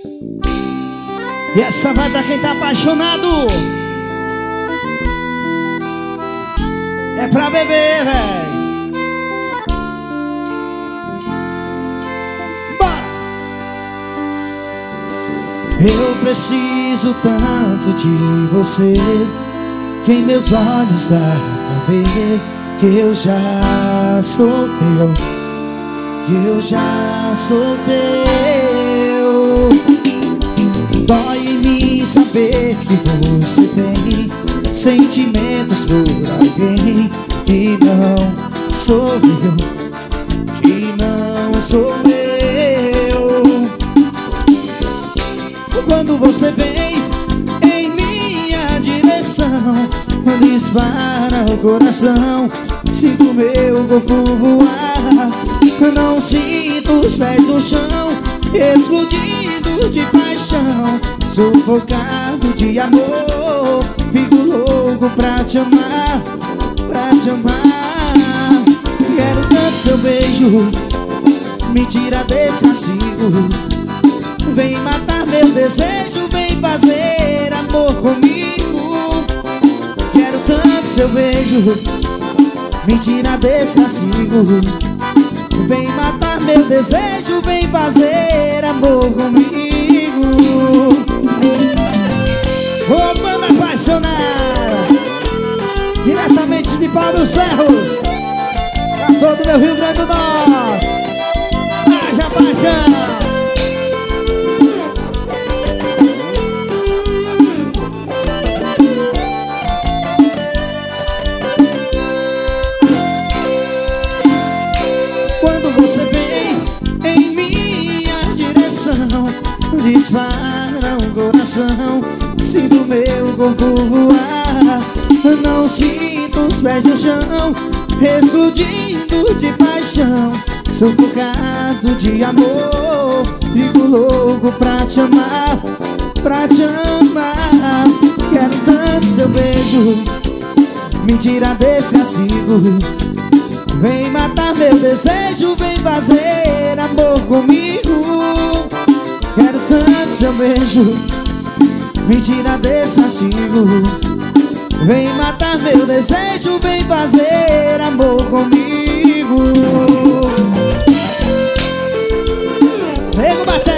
E essa vai pra quem tá apaixonado. É pra beber, véi. Bora! Eu preciso tanto de você, que em meus olhos dá pra ver que eu já sou teu, que eu já sou teu. Dói em mim saber que você tem sentimentos por alguém que não sou eu, que não sou eu. Quando você vem em minha direção, dispara o coração, sinto meu corpo voar. Não sinto os pés no chão, explodindo de paixão, sufocado de amor. Fico louco pra te amar, pra te amar. Quero tanto seu beijo, me tira desse castigo. Vem matar meu desejo, vem fazer amor comigo. Quero tanto seu beijo, me tira desse castigo. Vem matar meu desejo, vem fazer amor comigo. Ô banda apaixonada, diretamente de Pau dos Ferros, pra todo meu Rio Grande do Norte. Haja paixão. Dispara o coração, sinto meu corpo voar. Não sinto os pés no chão, explodindo de paixão, sufocado de amor. Fico louco pra te amar, pra te amar. Quero tanto seu beijo, me tira desse castigo. Vem matar meu desejo, vem fazer amor comigo. Quero tanto seu beijo, me tira desse castigo. Vem matar meu desejo, vem fazer amor comigo. Nego bateu.